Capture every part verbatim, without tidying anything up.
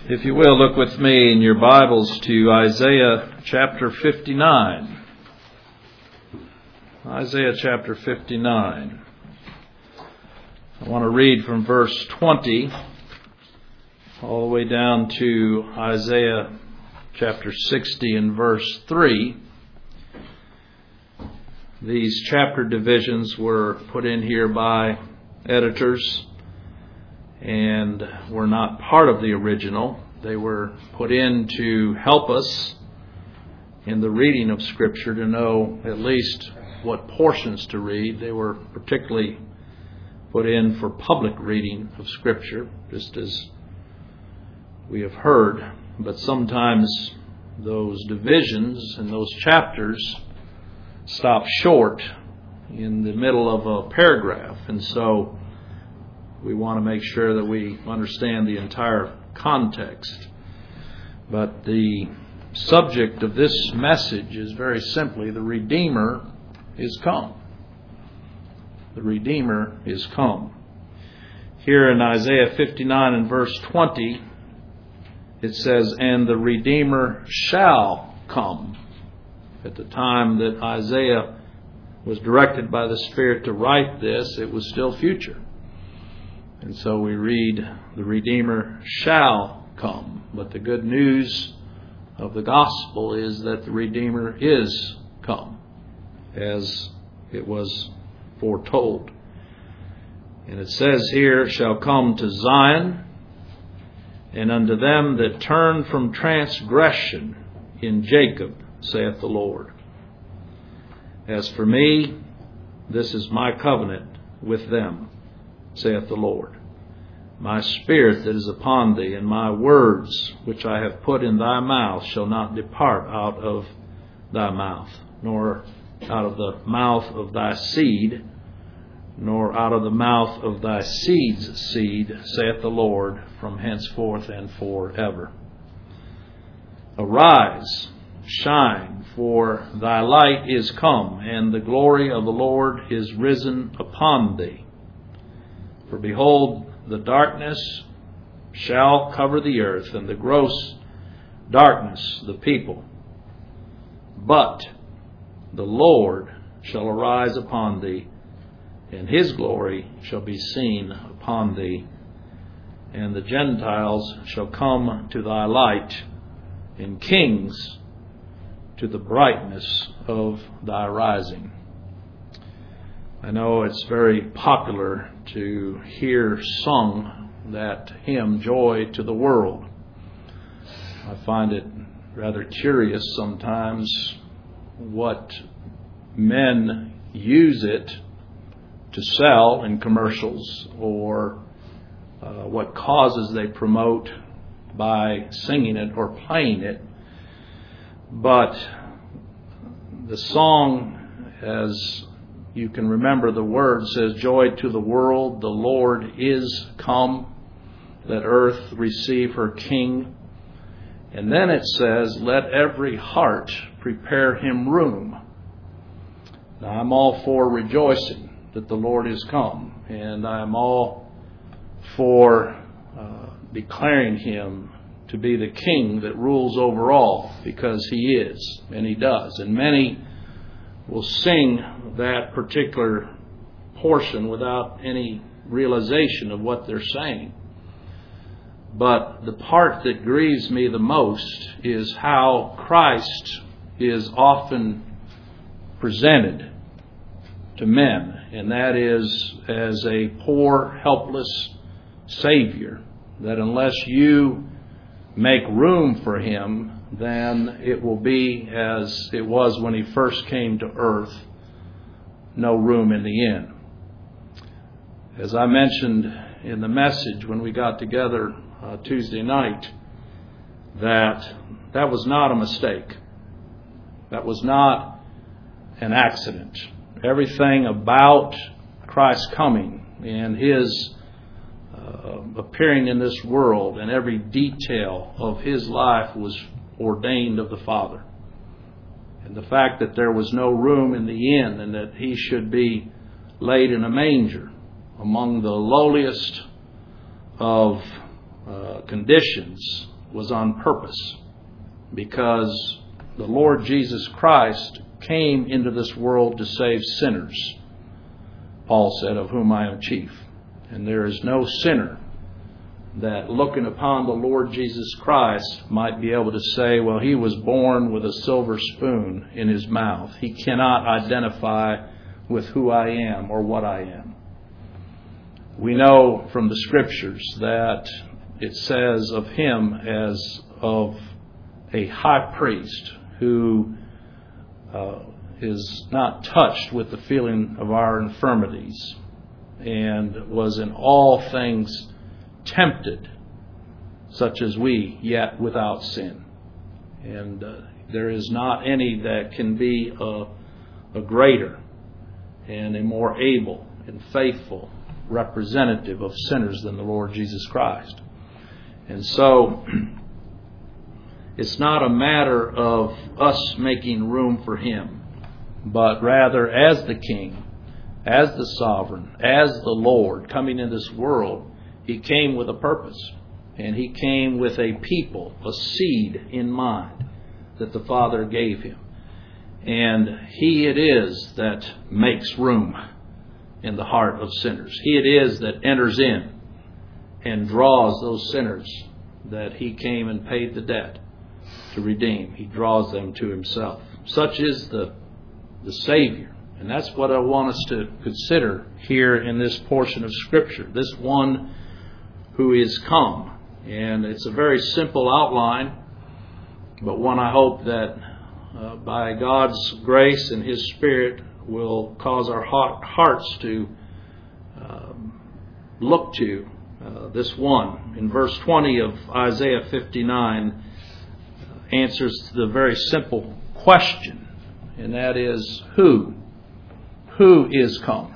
If you will, look with me in your Bibles to Isaiah chapter fifty-nine. Isaiah chapter fifty-nine. I want to read from verse twenty all the way down to Isaiah chapter sixty and verse three. These chapter divisions were put in here by editors and were not part of the original. They were put in to help us in the reading of Scripture to know at least what portions to read. They were particularly put in for public reading of Scripture, just as we have heard. But sometimes those divisions and those chapters stop short in the middle of a paragraph, and so we want to make sure that we understand the entire context. But the subject of this message is very simply, the Redeemer is come. The Redeemer is come. Here in Isaiah fifty-nine and verse twenty, it says, "And the Redeemer shall come." At the time that Isaiah was directed by the Spirit to write this, it was still future. And so we read, the Redeemer shall come. But the good news of the gospel is that the Redeemer is come, as it was foretold. And it says here, "Shall come to Zion, and unto them that turn from transgression in Jacob, saith the Lord. As for me, this is my covenant with them, saith the Lord. My spirit that is upon thee, and my words which I have put in thy mouth shall not depart out of thy mouth, nor out of the mouth of thy seed, nor out of the mouth of thy seed's seed, saith the Lord, from henceforth and forever. Arise, shine, for thy light is come, and the glory of the Lord is risen upon thee. For behold, the darkness shall cover the earth, and the gross darkness the people. But the Lord shall arise upon thee, and his glory shall be seen upon thee. And the Gentiles shall come to thy light, and kings to the brightness of thy rising." I know it's very popular to hear sung that hymn, "Joy to the World." I find it rather curious sometimes what men use it to sell in commercials, or uh, what causes they promote by singing it or playing it. But the song, as you can remember the words, says, "Joy to the world, the Lord is come. Let earth receive her King." And then it says, "Let every heart prepare him room." Now, I'm all for rejoicing that the Lord is come, and I'm all for uh, declaring him to be the King that rules over all, because he is, and he does. And many will sing that particular portion without any realization of what they're saying. But the part that grieves me the most is how Christ is often presented to men, and that is as a poor, helpless Savior, that unless you make room for him, then it will be as it was when he first came to earth, no room in the inn. As I mentioned in the message when we got together uh, Tuesday night, that that was not a mistake. That was not an accident. Everything about Christ's coming and his uh, appearing in this world, and every detail of his life was ordained of the Father. And the fact that there was no room in the inn, and that he should be laid in a manger among the lowliest of uh, conditions was on purpose, because the Lord Jesus Christ came into this world to save sinners. Paul said, of whom I am chief. And there is no sinner that looking upon the Lord Jesus Christ might be able to say, well, he was born with a silver spoon in his mouth. He cannot identify with who I am or what I am. We know from the Scriptures that it says of him as of a high priest who uh, is not touched with the feeling of our infirmities, and was in all things tempted, such as we, yet without sin. And uh, there is not any that can be a, a greater and a more able and faithful representative of sinners than the Lord Jesus Christ. And so it's not a matter of us making room for him, but rather as the King, as the sovereign, as the Lord coming in this world, he came with a purpose. And he came with a people, a seed in mind that the Father gave him. And he it is that makes room in the heart of sinners. He it is that enters in and draws those sinners that he came and paid the debt to redeem. He draws them to himself. Such is the, the Savior. And that's what I want us to consider here in this portion of Scripture. This one who is come. And it's a very simple outline, but one I hope that uh, by God's grace and his Spirit will cause our hearts to um, look to uh, this one. In verse twenty of Isaiah fifty-nine uh, answers the very simple question, and that is, who? Who is come?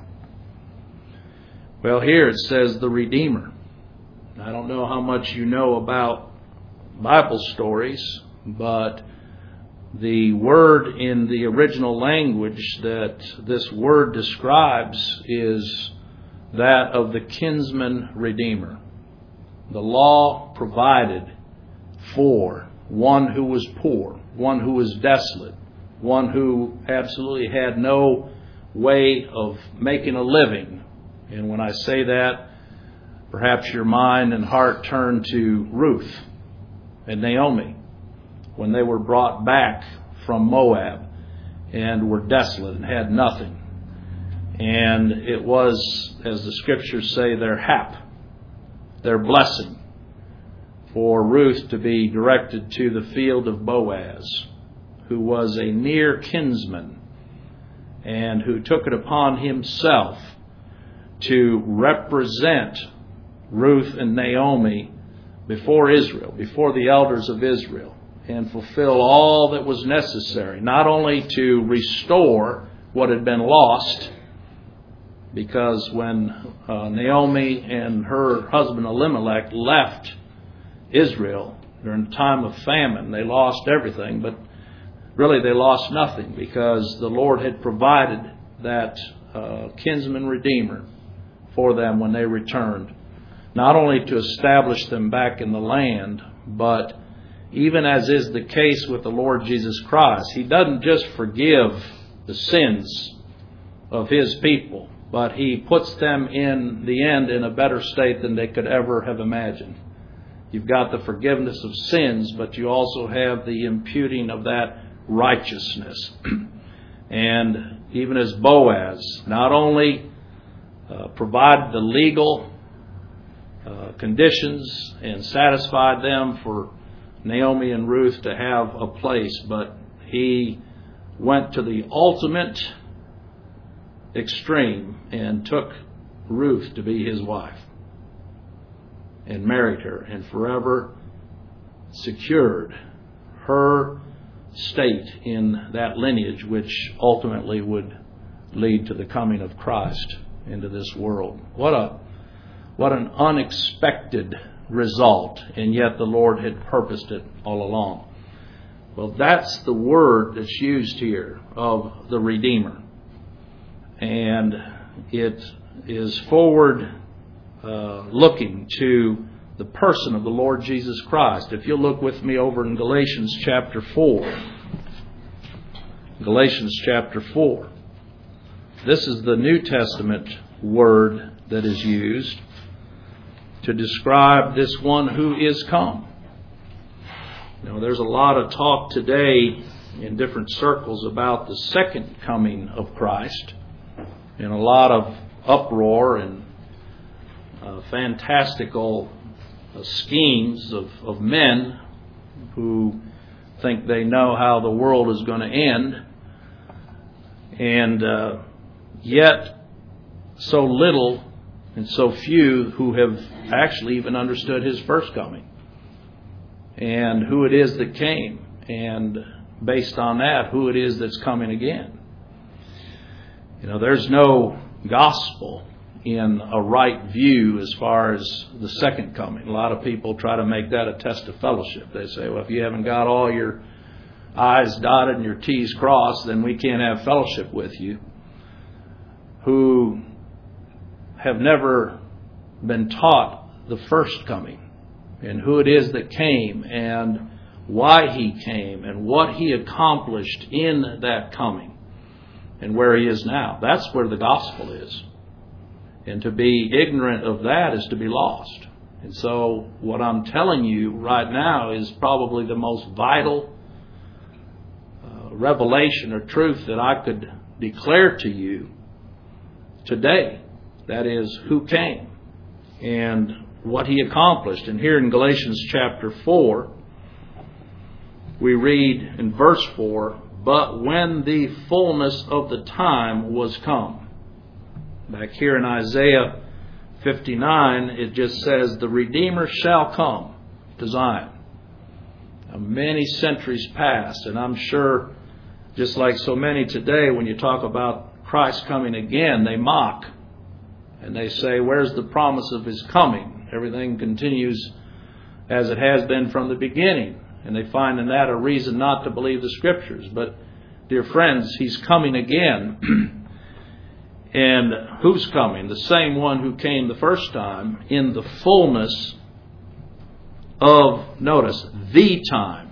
Well, here it says the Redeemer. I don't know how much you know about Bible stories, but the word in the original language that this word describes is that of the kinsman redeemer. The law provided for one who was poor, one who was desolate, one who absolutely had no way of making a living. And when I say that, perhaps your mind and heart turn to Ruth and Naomi when they were brought back from Moab and were desolate and had nothing. And it was, as the Scriptures say, their hap, their blessing, for Ruth to be directed to the field of Boaz, who was a near kinsman and who took it upon himself to represent Ruth and Naomi before Israel, before the elders of Israel, and fulfill all that was necessary, not only to restore what had been lost, because when uh, Naomi and her husband Elimelech left Israel during the time of famine, they lost everything, but really they lost nothing, because the Lord had provided that uh, kinsman redeemer for them when they returned, not only to establish them back in the land, but even as is the case with the Lord Jesus Christ, he doesn't just forgive the sins of his people, but he puts them in the end in a better state than they could ever have imagined. You've got the forgiveness of sins, but you also have the imputing of that righteousness. And even as Boaz not only uh, provided the legal uh, conditions and satisfied them for Naomi and Ruth to have a place, but he went to the ultimate extreme and took Ruth to be his wife and married her and forever secured her state in that lineage, which ultimately would lead to the coming of Christ into this world. What a what an unexpected result, and yet the Lord had purposed it all along. Well, that's the word that's used here of the Redeemer. And it is forward uh, looking to the person of the Lord Jesus Christ. If you'll look with me over in Galatians chapter four. Galatians chapter four. This is the New Testament word that is used to describe this one who is come. You know, there's a lot of talk today in different circles about the second coming of Christ, and a lot of uproar and uh, fantastical uh, schemes of, of men who think they know how the world is going to end, and uh, yet so little and so few who have actually even understood His first coming and who it is that came, and based on that, who it is that's coming again. You know, there's no gospel in a right view as far as the second coming. A lot of people try to make that a test of fellowship. They say, well, if you haven't got all your I's dotted and your T's crossed, then we can't have fellowship with you. Who have never been taught the first coming and who it is that came and why He came and what He accomplished in that coming and where He is now. That's where the gospel is. And to be ignorant of that is to be lost. And so what I'm telling you right now is probably the most vital uh, revelation or truth that I could declare to you today. That is, who came and what He accomplished. And here in Galatians chapter four, we read in verse four, but when the fullness of the time was come. Back here in Isaiah fifty-nine, it just says, the Redeemer shall come to Zion. Now, many centuries passed, and I'm sure, just like so many today, when you talk about Christ coming again, they mock. And they say, where's the promise of His coming? Everything continues as it has been from the beginning. And they find in that a reason not to believe the Scriptures. But, dear friends, He's coming again. And who's coming? The same one who came the first time in the fullness of, notice, the time.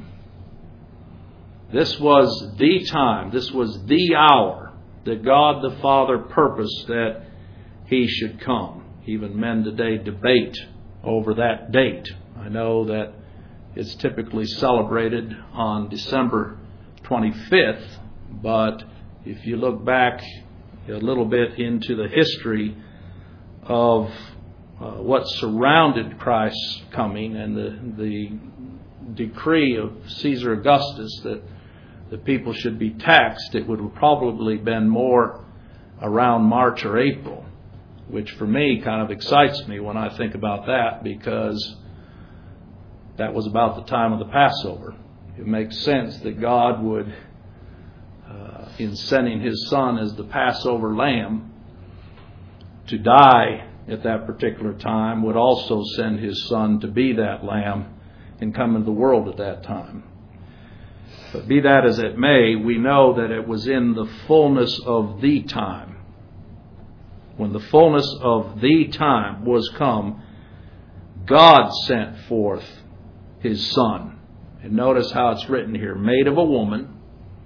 This was the time. This was the hour that God the Father purposed that He should come. Even men today debate over that date. I know that it's typically celebrated on December twenty-fifth, but if you look back a little bit into the history of uh, what surrounded Christ's coming and the, the decree of Caesar Augustus that the people should be taxed, it would have probably been more around March or April, which for me kind of excites me when I think about that, because that was about the time of the Passover. It makes sense that God would, uh, in sending His Son as the Passover lamb to die at that particular time, would also send His Son to be that lamb and come into the world at that time. But be that as it may, we know that it was in the fullness of the time. When the fullness of the time was come, God sent forth His Son. And notice how it's written here, made of a woman.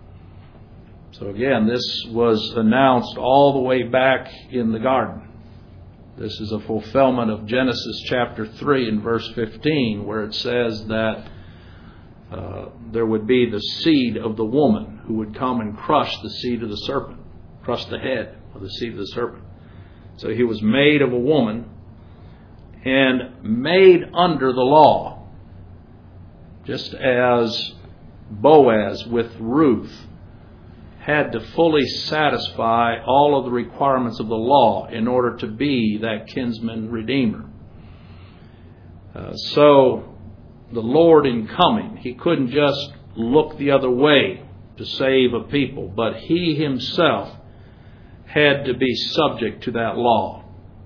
So again, this was announced all the way back in the garden. This is a fulfillment of Genesis chapter three and verse fifteen, where it says that uh, there would be the seed of the woman who would come and crush the seed of the serpent, crush the head of the seed of the serpent. So He was made of a woman and made under the law, just as Boaz with Ruth had to fully satisfy all of the requirements of the law in order to be that kinsman redeemer. Uh, so the Lord in coming, He couldn't just look the other way to save a people, but He Himself had to be subject to that law.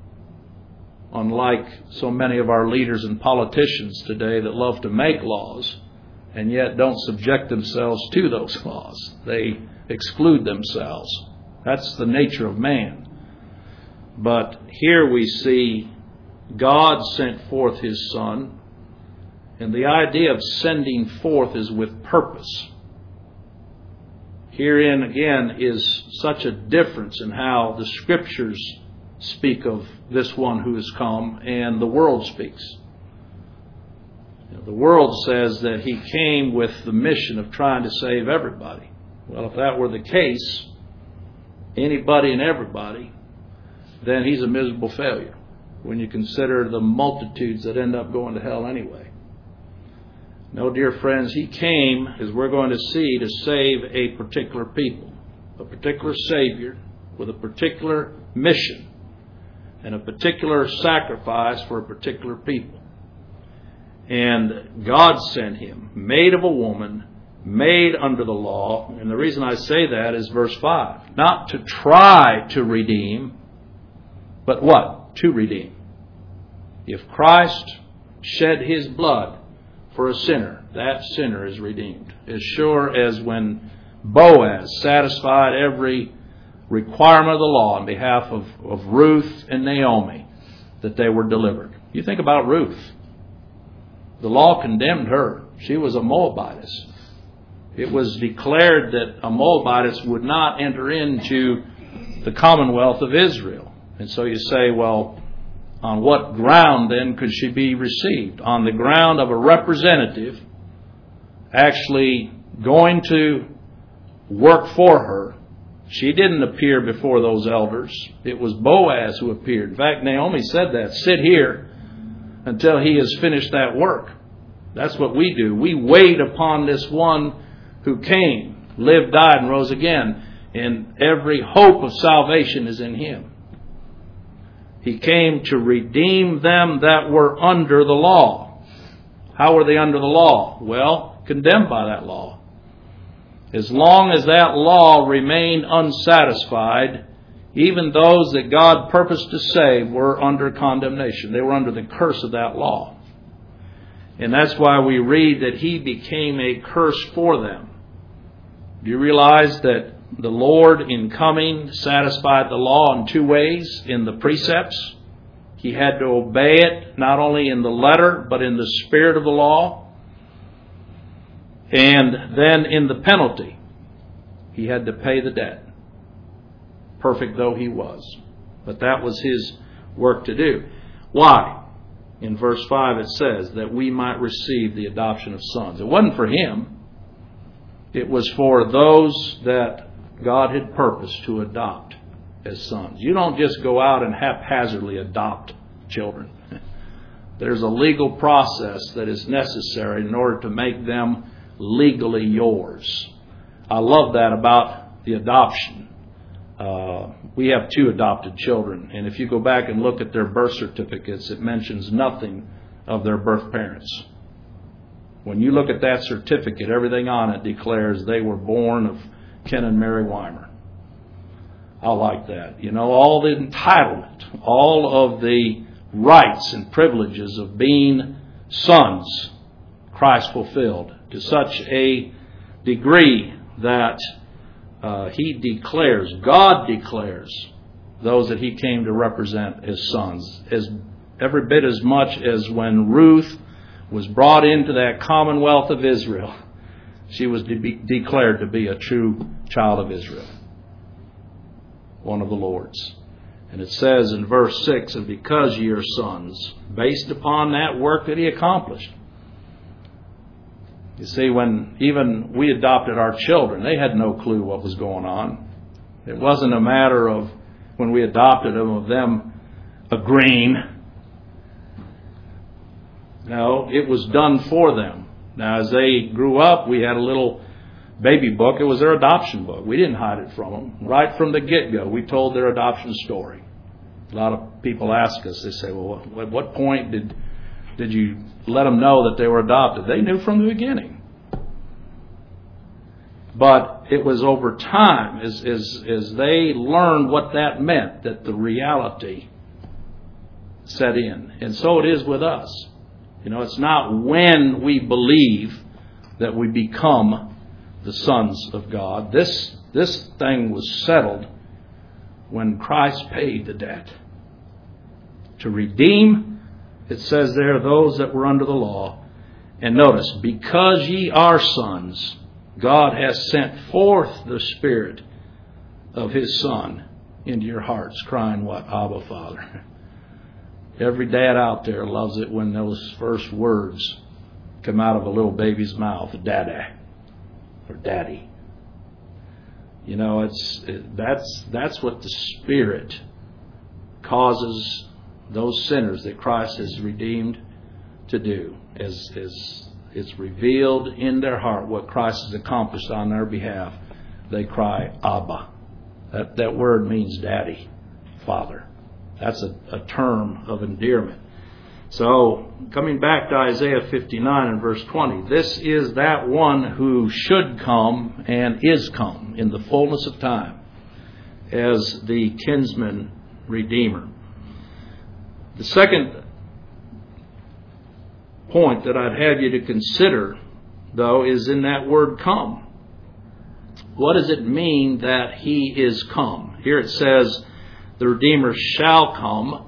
Unlike so many of our leaders and politicians today that love to make laws and yet don't subject themselves to those laws. They exclude themselves. That's the nature of man. But here we see God sent forth His Son. And the idea of sending forth is with purpose. Herein, again, is such a difference in how the Scriptures speak of this one who has come and the world speaks. You know, the world says that He came with the mission of trying to save everybody. Well, if that were the case, anybody and everybody, then He's a miserable failure when you consider the multitudes that end up going to hell anyway. No, dear friends, He came, as we're going to see, to save a particular people, a particular Savior with a particular mission and a particular sacrifice for a particular people. And God sent Him, made of a woman, made under the law. And the reason I say that is verse five. Not to try to redeem, but what? To redeem. If Christ shed His blood for a sinner, that sinner is redeemed. As sure as when Boaz satisfied every requirement of the law on behalf of, of Ruth and Naomi, that they were delivered. You think about Ruth. The law condemned her. She was a Moabitess. It was declared that a Moabitess would not enter into the commonwealth of Israel. And so you say, well, on what ground then could she be received? On the ground of a representative actually going to work for her. She didn't appear before those elders. It was Boaz who appeared. In fact, Naomi said that. Sit here until he has finished that work. That's what we do. We wait upon this one who came, lived, died, and rose again. And every hope of salvation is in Him. He came to redeem them that were under the law. How were they under the law? Well, condemned by that law. As long as that law remained unsatisfied, even those that God purposed to save were under condemnation. They were under the curse of that law. And that's why we read that He became a curse for them. Do you realize that the Lord in coming satisfied the law in two ways? In the precepts, He had to obey it not only in the letter but in the spirit of the law. And then in the penalty, He had to pay the debt, perfect though He was. But that was His work to do. Why? In verse five it says that we might receive the adoption of sons. It wasn't for Him. It was for those that God had purposed to adopt as sons. You don't just go out and haphazardly adopt children. There's a legal process that is necessary in order to make them legally yours. I love that about the adoption. Uh, we have two adopted children, and if you go back and look at their birth certificates, it mentions nothing of their birth parents. When you look at that certificate, everything on it declares they were born of Ken and Mary Weimer. I like that. You know, all the entitlement, all of the rights and privileges of being sons, Christ fulfilled to such a degree that uh, He declares, God declares, those that He came to represent as sons, as every bit as much as when Ruth was brought into that commonwealth of Israel. She was de- declared to be a true child of Israel, one of the Lord's. And it says in verse six, and because ye are sons, based upon that work that He accomplished. You see, when even we adopted our children, they had no clue what was going on. It wasn't a matter of, when we adopted them, of them agreeing. No, it was done for them. Now, as they grew up, we had a little baby book. It was their adoption book. We didn't hide it from them. Right from the get-go, we told their adoption story. A lot of people ask us, they say, well, at what point did did you let them know that they were adopted? They knew from the beginning. But it was over time, as, as, as they learned what that meant, that the reality set in. And so it is with us. You know, it's not when we believe that we become the sons of God. This, this thing was settled when Christ paid the debt to redeem It says there, those that were under the law. And notice, because ye are sons, God has sent forth the Spirit of His Son into your hearts, crying what? Abba, Father. Every dad out there loves it when those first words come out of a little baby's mouth, Dada or Daddy. You know, it's it, that's that's what the Spirit causes those sinners that Christ has redeemed to do, as as it's revealed in their heart what Christ has accomplished on their behalf. They cry, Abba. That that word means Daddy, Father. That's a, a term of endearment. So, coming back to Isaiah fifty-nine and verse twenty, this is that one who should come and is come in the fullness of time as the kinsman redeemer. The second point that I'd have you to consider, though, is in that word come. What does it mean that He is come? Here it says, the Redeemer shall come.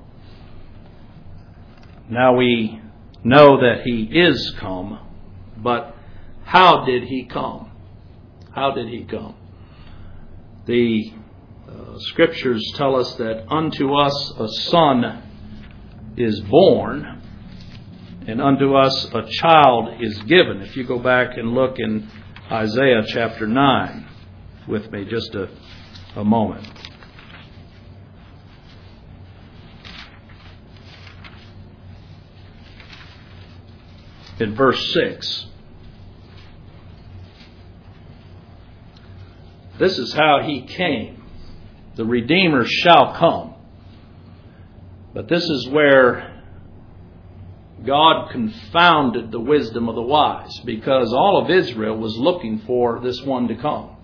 Now we know that He is come, but how did He come? How did He come? The uh, Scriptures tell us that unto us a son is born, and unto us a child is given. If you go back and look in Isaiah chapter nine with me just a, a moment. In verse six, this is how He came. The Redeemer shall come. But this is where God confounded the wisdom of the wise, because all of Israel was looking for this one to come,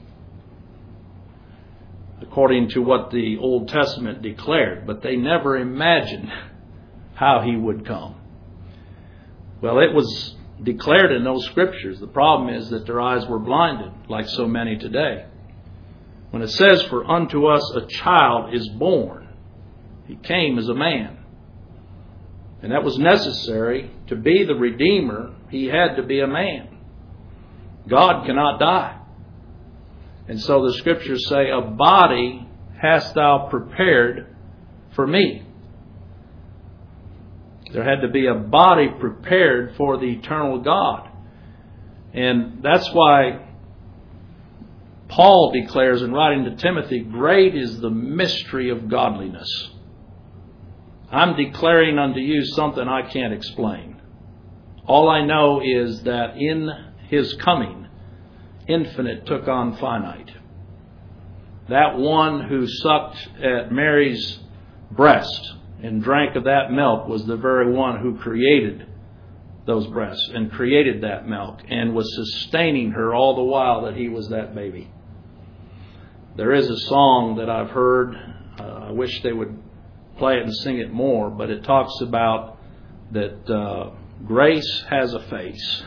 according to what the Old Testament declared. But they never imagined how He would come. Well, it was declared in those Scriptures. The problem is that their eyes were blinded, like so many today. When it says, for unto us a child is born, He came as a man. And that was necessary. To be the Redeemer, He had to be a man. God cannot die. And so the Scriptures say, a body hast thou prepared for me. There had to be a body prepared for the eternal God. And that's why Paul declares in writing to Timothy, great is the mystery of godliness. I'm declaring unto you something I can't explain. All I know is that in His coming, infinite took on finite. That one who sucked at Mary's breast and drank of that milk was the very one who created those breasts and created that milk and was sustaining her all the while that He was that baby. There is a song that I've heard. Uh, I wish they would play it and sing it more, but it talks about that uh, grace has a face.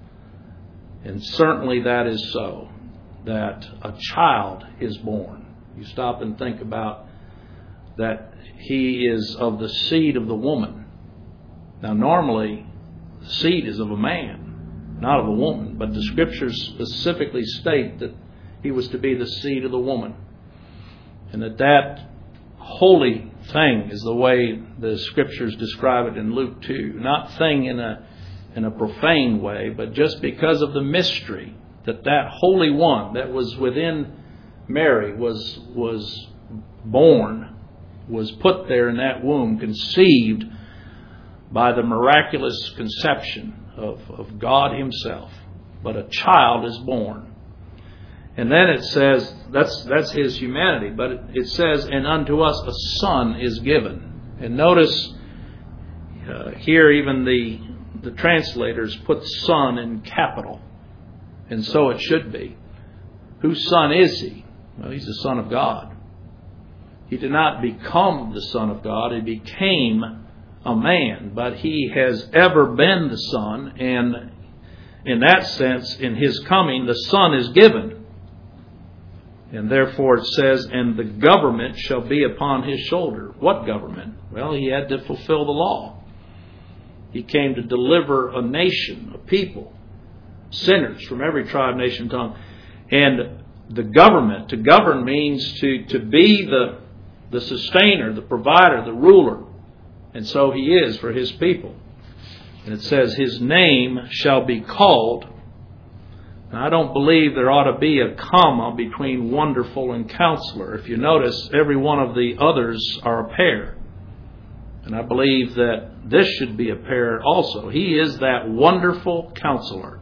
And certainly that is so, that a child is born. You stop and think about that He is of the seed of the woman. Now normally, the seed is of a man, not of a woman. But the Scriptures specifically state that He was to be the seed of the woman. And that that holy thing is the way the Scriptures describe it in Luke two. Not thing in a, in a profane way, but just because of the mystery that that Holy One that was within Mary was, was born, was put there in that womb, conceived by the miraculous conception of, of God Himself. But a child is born. And then it says, that's that's His humanity, but it, it says, and unto us a son is given. And notice uh, here even the, the translators put son in capital. And so it should be. Whose son is He? Well, He's the Son of God. He did not become the Son of God. He became a man. But He has ever been the Son. And in that sense, in His coming, the Son is given. And therefore it says, and the government shall be upon His shoulder. What government? Well, He had to fulfill the law. He came to deliver a nation, a people, sinners from every tribe, nation, tongue. And the government, to govern means to, to be the, the sustainer, the provider, the ruler. And so He is for His people. And it says, His name shall be called. Now, I don't believe there ought to be a comma between wonderful and counselor. If you notice, every one of the others are a pair. And I believe that this should be a pair also. He is that wonderful counselor.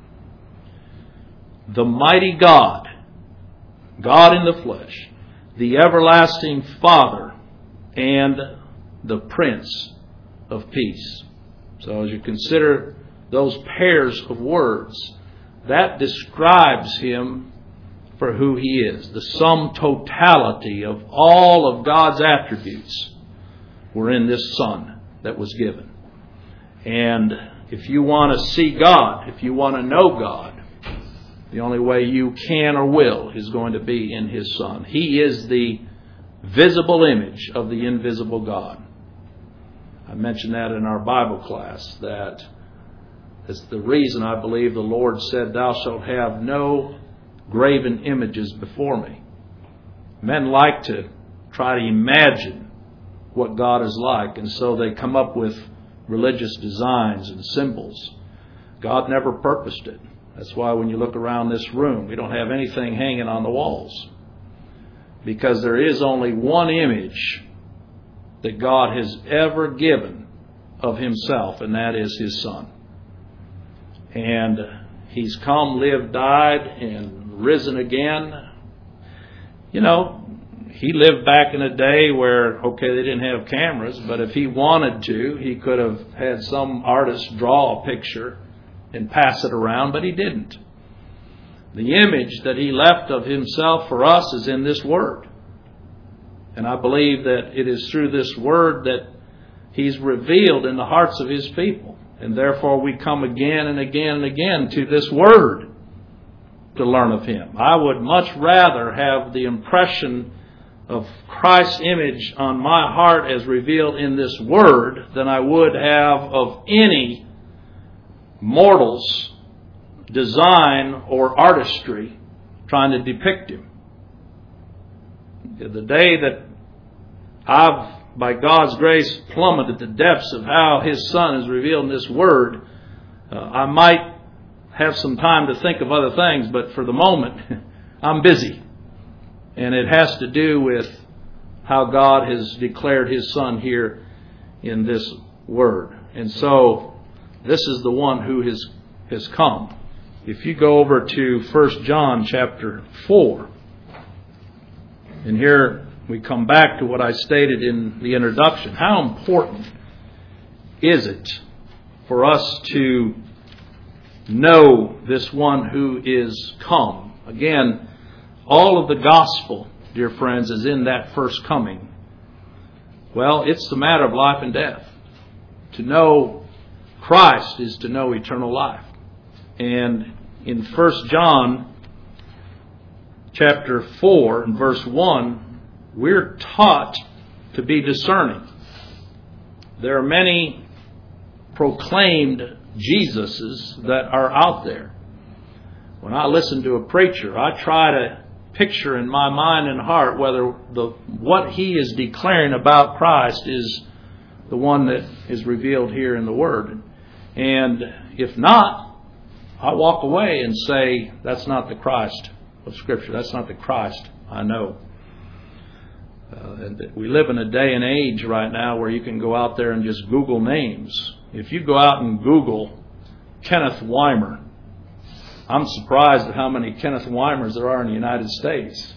The mighty God, God in the flesh, the everlasting Father, and the Prince of Peace. So as you consider those pairs of words, that describes Him for who He is. The sum totality of all of God's attributes were in this Son that was given. And if you want to see God, if you want to know God, the only way you can or will is going to be in His Son. He is the visible image of the invisible God. I mentioned that in our Bible class, that it's the reason I believe the Lord said, Thou shalt have no graven images before me. Men like to try to imagine what God is like, and so they come up with religious designs and symbols. God never purposed it. That's why when you look around this room, we don't have anything hanging on the walls. Because there is only one image that God has ever given of Himself, and that is His Son. And He's come, lived, died, and risen again. You know, He lived back in a day where, okay, they didn't have cameras, but if He wanted to, He could have had some artist draw a picture and pass it around, but He didn't. The image that He left of Himself for us is in this Word. And I believe that it is through this Word that He's revealed in the hearts of His people. And therefore we come again and again and again to this Word to learn of Him. I would much rather have the impression of Christ's image on my heart as revealed in this Word than I would have of any mortal's design or artistry trying to depict Him. The day that I've, by God's grace, plummeted the depths of how His Son is revealed in this Word, uh, I might have some time to think of other things, but for the moment, I'm busy. And it has to do with how God has declared His Son here in this Word. And so, this is the one who has, has come. If you go over to First John chapter four, and here we come back to what I stated in the introduction. How important is it for us to know this one who is come? Again, all of the gospel, dear friends, is in that first coming. Well, it's the matter of life and death. To know Christ is to know eternal life. And in First John chapter four and verse one, we're taught to be discerning. There are many proclaimed Jesuses that are out there. When I listen to a preacher, I try to picture in my mind and heart whether the what he is declaring about Christ is the one that is revealed here in the Word. And if not, I walk away and say, that's not the Christ of Scripture. That's not the Christ I know. Uh, and we live in a day and age right now where you can go out there and just Google names. If you go out and Google Kenneth Weimer, I'm surprised at how many Kenneth Weimers there are in the United States.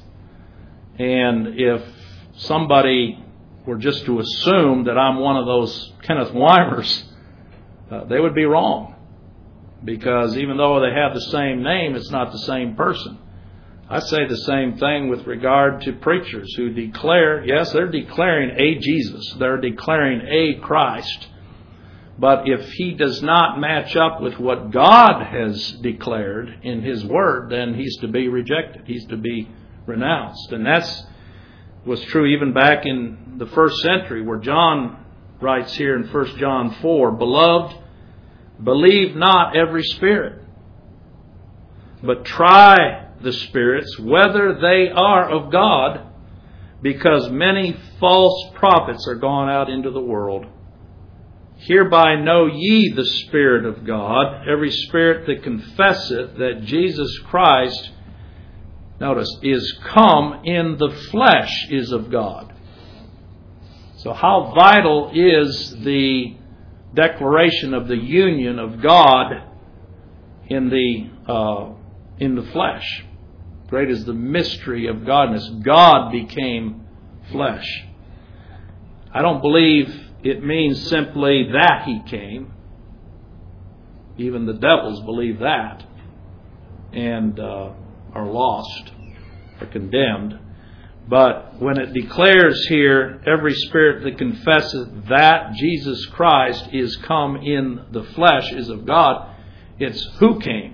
And if somebody were just to assume that I'm one of those Kenneth Weimers, uh, they would be wrong. Because even though they have the same name, it's not the same person. I say the same thing with regard to preachers who declare, yes, they're declaring a Jesus. They're declaring a Christ. But if he does not match up with what God has declared in His Word, then he's to be rejected. He's to be renounced. And that's was true even back in the first century, where John writes here in First John four, "Beloved, believe not every spirit, but try the spirits whether they are of God, because many false prophets are gone out into the world. Hereby know ye the Spirit of God. Every spirit that confesseth that Jesus Christ," notice, "is come in the flesh is of God." So how vital is the declaration of the union of God in the uh, in the flesh? Great is the mystery of godness. God became flesh. I don't believe it means simply that He came. Even the devils believe that and uh, are lost, are condemned. But when it declares here, every spirit that confesseth that Jesus Christ is come in the flesh is of God, it's who came,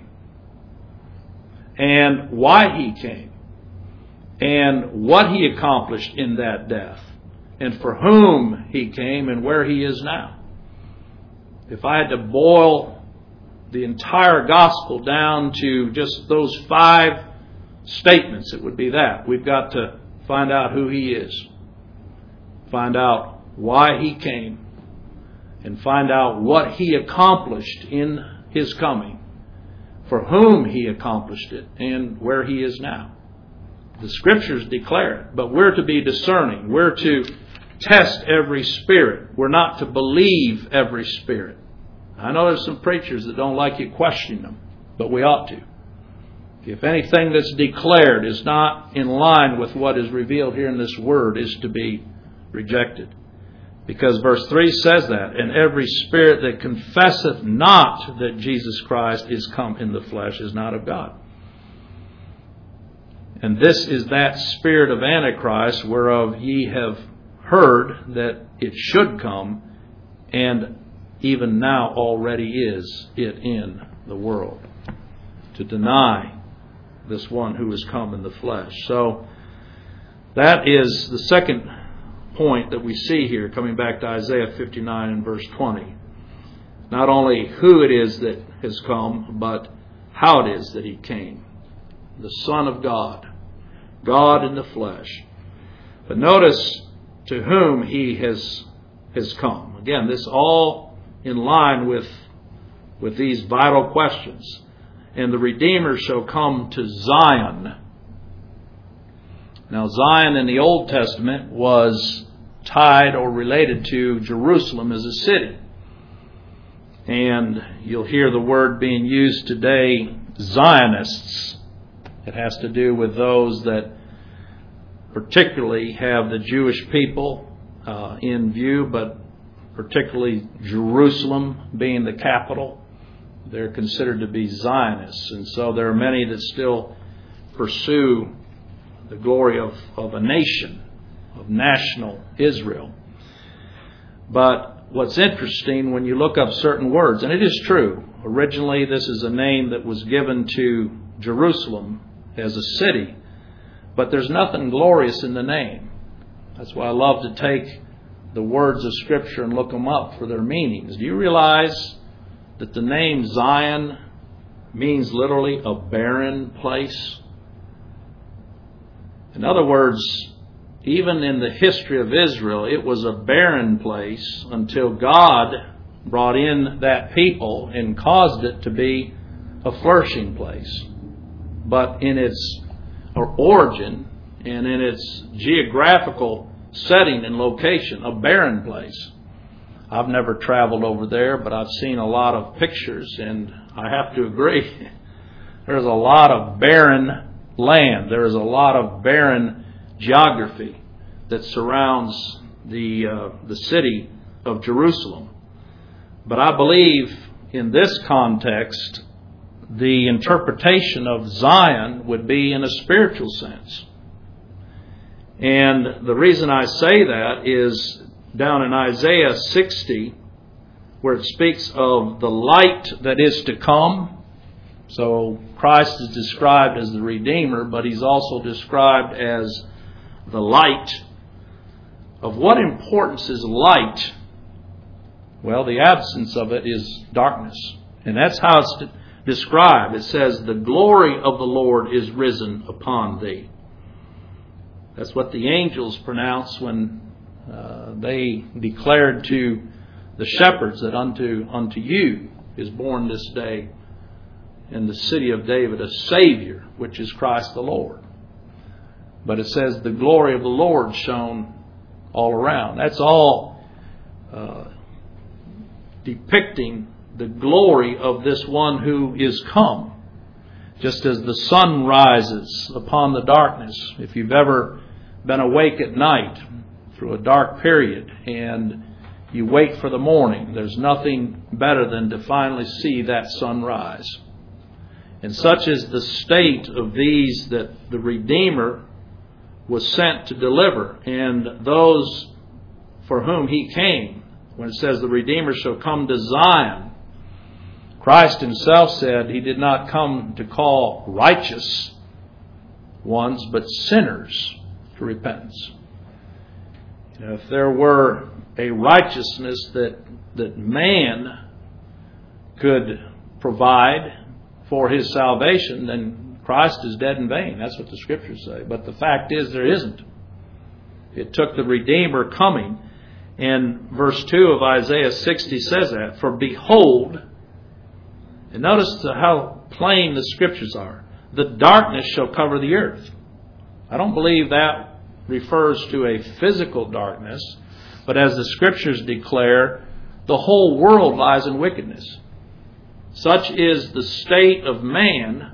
and why He came, and what He accomplished in that death, and for whom He came, and where He is now. If I had to boil the entire gospel down to just those five statements, it would be that. We've got to find out who He is, find out why He came, and find out what He accomplished in His coming, for whom He accomplished it, and where He is now. The Scriptures declare it, but we're to be discerning. We're to test every spirit. We're not to believe every spirit. I know there's some preachers that don't like you questioning them, but we ought to. If anything that's declared is not in line with what is revealed here in this Word, is to be rejected. Because verse three says that, "And every spirit that confesseth not that Jesus Christ is come in the flesh is not of God." And this is that spirit of Antichrist, whereof ye have heard that it should come, and even now already is it in the world, to deny this one who has come in the flesh. So that is the second point that we see here, coming back to Isaiah fifty-nine and verse twenty. Not only who it is that has come, but how it is that He came. The Son of God, God in the flesh. But notice to whom He has has come. Again, this all in line with, with these vital questions. "And the Redeemer shall come to Zion." Now, Zion in the Old Testament was tied or related to Jerusalem as a city. And you'll hear the word being used today, Zionists. It has to do with those that particularly have the Jewish people uh, in view, but particularly Jerusalem being the capital. They're considered to be Zionists. And so there are many that still pursue the glory of, of a nation, of national Israel. But what's interesting when you look up certain words, and it is true, originally this is a name that was given to Jerusalem as a city, but there's nothing glorious in the name. That's why I love to take the words of Scripture and look them up for their meanings. Do you realize that the name Zion means literally a barren place? In other words, even in the history of Israel, it was a barren place until God brought in that people and caused it to be a flourishing place. But in its origin and in its geographical setting and location, a barren place. I've never traveled over there, but I've seen a lot of pictures, and I have to agree. There's a lot of barren land. There is a lot of barren geography that surrounds the uh, the city of Jerusalem. But I believe in this context, the interpretation of Zion would be in a spiritual sense. And the reason I say that is down in Isaiah sixty, where it speaks of the light that is to come. So Christ is described as the Redeemer, but He's also described as the light. Of what importance is light Well, the absence of it is darkness. And that's how it's described. It says, the glory of the Lord is risen upon thee. That's what the angels pronounced when uh, they declared to the shepherds that unto, unto you is born this day in the city of David a Savior, which is Christ the Lord. But it says the glory of the Lord shone all around. That's all uh, depicting the glory of this one who is come. Just as the sun rises upon the darkness. If you've ever been awake at night through a dark period and you wait for the morning, there's nothing better than to finally see that sunrise. And such is the state of these that the Redeemer was sent to deliver, and those for whom He came. When it says the Redeemer shall come to Zion, Christ Himself said He did not come to call righteous ones, but sinners to repentance. You know, if there were a righteousness that that man could provide for his salvation, then Christ is dead in vain. That's what the Scriptures say. But the fact is, there isn't. It took the Redeemer coming. And verse two of Isaiah sixty says that, for behold, and notice how plain the Scriptures are, the darkness shall cover the earth. I don't believe that refers to a physical darkness, but as the Scriptures declare, the whole world lies in wickedness. Such is the state of man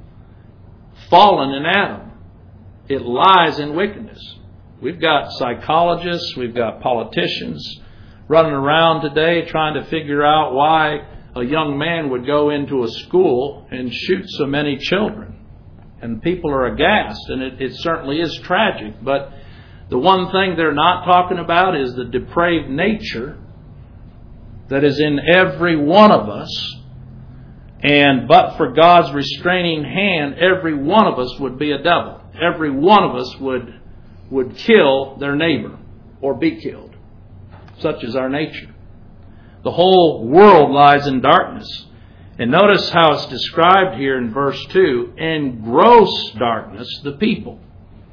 fallen in Adam. It lies in wickedness. We've got psychologists, we've got politicians running around today trying to figure out why a young man would go into a school and shoot so many children. And people are aghast, and it, it certainly is tragic. But the one thing they're not talking about is the depraved nature that is in every one of us. And but for God's restraining hand, every one of us would be a devil. Every one of us would would kill their neighbor or be killed. Such is our nature. The whole world lies in darkness. And notice how it's described here in verse two, in gross darkness the people.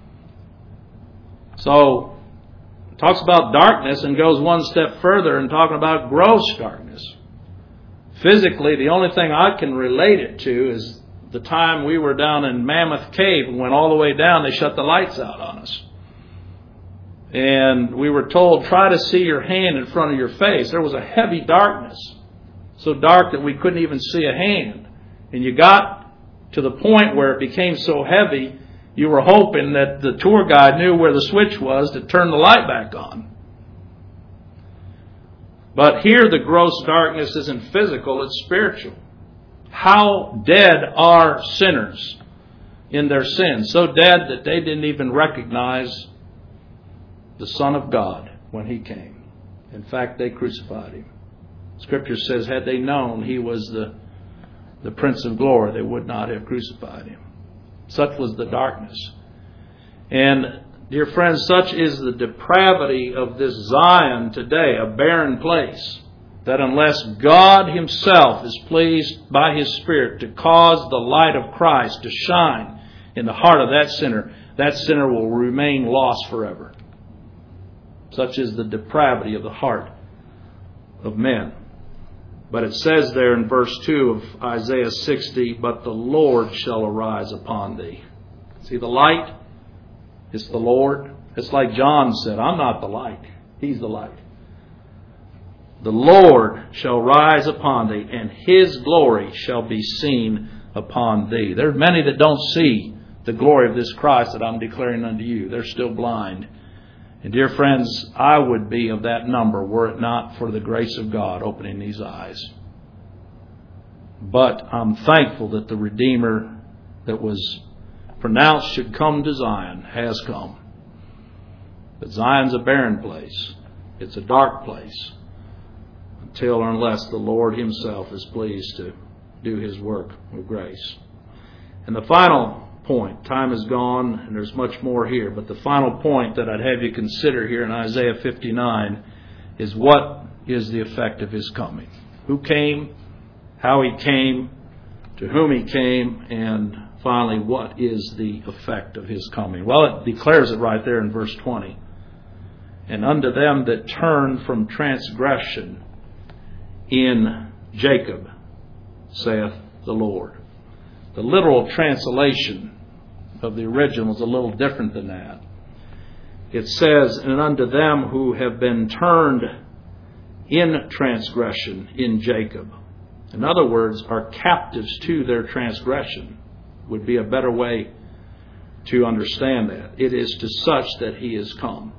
So it talks about darkness and goes one step further and talking about gross darkness. Physically, the only thing I can relate it to is the time we were down in Mammoth Cave and went all the way down, they shut the lights out on us. And we were told, try to see your hand in front of your face. There was a heavy darkness, so dark that we couldn't even see a hand. And you got to the point where it became so heavy, you were hoping that the tour guide knew where the switch was to turn the light back on. But here the gross darkness isn't physical, it's spiritual. How dead are sinners in their sins? So dead that they didn't even recognize the Son of God when He came. In fact, they crucified Him. Scripture says, had they known He was the, the Prince of Glory, they would not have crucified Him. Such was the darkness. And dear friends, such is the depravity of this Zion today, a barren place, that unless God Himself is pleased by His Spirit to cause the light of Christ to shine in the heart of that sinner, that sinner will remain lost forever. Such is the depravity of the heart of men. But it says there in verse two of Isaiah sixty, but the Lord shall arise upon thee. See the light? It's the Lord. It's like John said, I'm not the light. He's the light. The Lord shall rise upon thee, and His glory shall be seen upon thee. There are many that don't see the glory of this Christ that I'm declaring unto you. They're still blind. And dear friends, I would be of that number were it not for the grace of God opening these eyes. But I'm thankful that the Redeemer that was pronounced should come to Zion has come. But Zion's a barren place. It's a dark place. Until or unless the Lord Himself is pleased to do His work with grace. And the final point, time is gone and there's much more here, but the final point that I'd have you consider here in Isaiah fifty-nine is what is the effect of His coming. Who came, how He came, to whom He came, and finally, what is the effect of His coming? Well, it declares it right there in verse twenty. And unto them that turn from transgression in Jacob, saith the Lord. The literal translation of the original is a little different than that. It says, and unto them who have been turned in transgression in Jacob. In other words, are captives to their transgression, would be a better way to understand that. It is to such that He is come.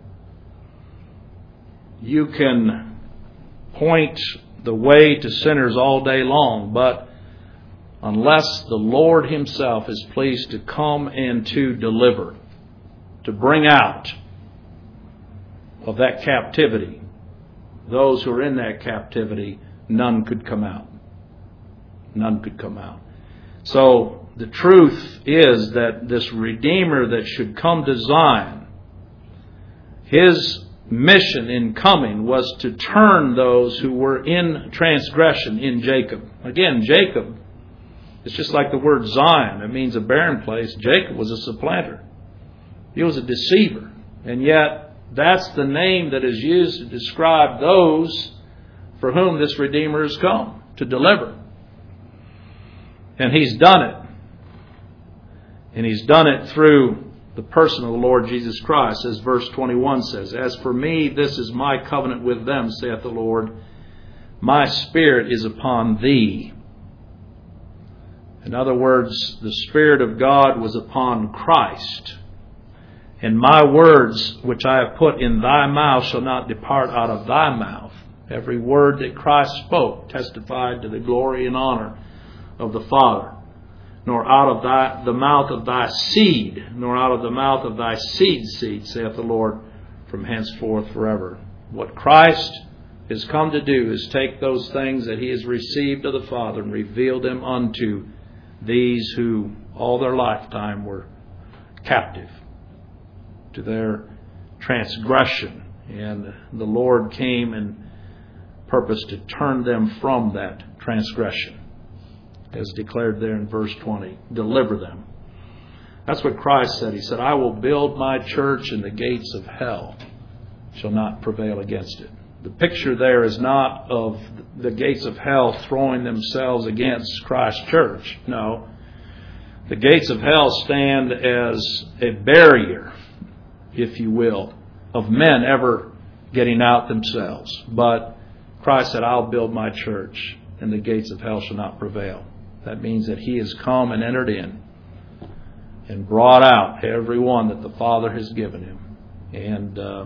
You can point the way to sinners all day long, but unless the Lord Himself is pleased to come and to deliver, to bring out of that captivity those who are in that captivity, none could come out. None could come out. So the truth is that this Redeemer that should come to Zion, His mission in coming was to turn those who were in transgression in Jacob. Again, Jacob, it's just like the word Zion. It means a barren place. Jacob was a supplanter. He was a deceiver. And yet, that's the name that is used to describe those for whom this Redeemer has come to deliver. And He's done it. And He's done it through the person of the Lord Jesus Christ, as verse twenty-one says. As for me, this is my covenant with them, saith the Lord. My Spirit is upon thee. In other words, the Spirit of God was upon Christ. And my words which I have put in thy mouth shall not depart out of thy mouth. Every word that Christ spoke testified to the glory and honor of the Father. Nor out of thy, the mouth of thy seed, nor out of the mouth of thy seed's seed, saith the Lord, from henceforth forever. What Christ has come to do is take those things that He has received of the Father and reveal them unto these who all their lifetime were captive to their transgression. And the Lord came and purposed to turn them from that transgression, as declared there in verse twenty. Deliver them. That's what Christ said. He said, I will build my church, and the gates of hell shall not prevail against it. The picture there is not of the gates of hell throwing themselves against Christ's church. No. The gates of hell stand as a barrier, if you will, of men ever getting out themselves. But Christ said, I'll build my church, and the gates of hell shall not prevail. That means that He has come and entered in and brought out every one that the Father has given Him, and uh,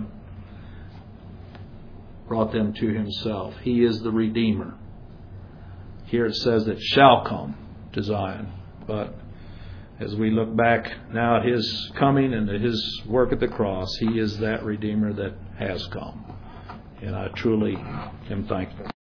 brought them to Himself. He is the Redeemer. Here it says that shall come to Zion. But as we look back now at His coming and at His work at the cross, He is that Redeemer that has come. And I truly am thankful.